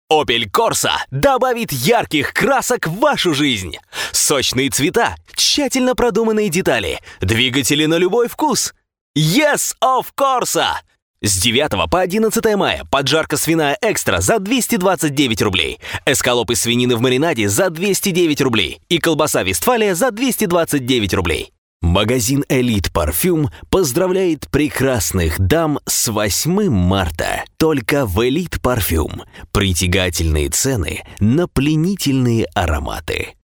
Opel Corsa добавит ярких красок в вашу жизнь. Сочные цвета, тщательно продуманные детали, двигатели на любой вкус. Yes, of Corsa! С 9 по 11 мая поджарка свиная экстра за 229 рублей, эскалоп из свинины в маринаде за 209 рублей и колбаса Вестфалия за 229 рублей. Магазин «Элит Парфюм» поздравляет прекрасных дам с 8 марта. Только в «Элит Парфюм» притягательные цены на пленительные ароматы.